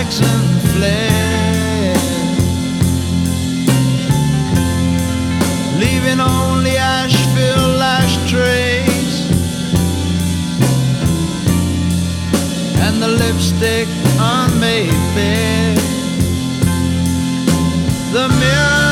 Jackson fled, leaving only ash-filled ashtrays and the lipstick unmade bed. The mirror